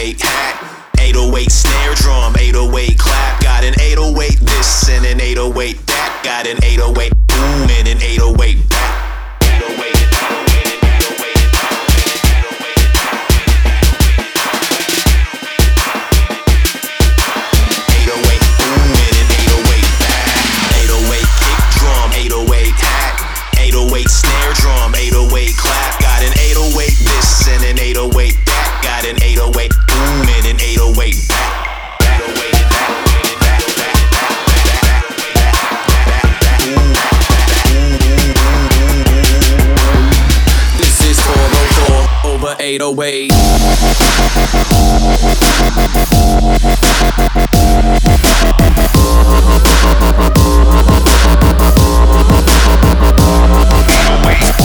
808 hat, 808 snare drum, 808 clap. Got an 808 this and an 808 that. Got an 808 boom and an 808 back. 808. Snare drum, 808 clap. Got an 808 this and an 808 that. Got an 808 boom and an 808 back. This is 404 over 808. Wait.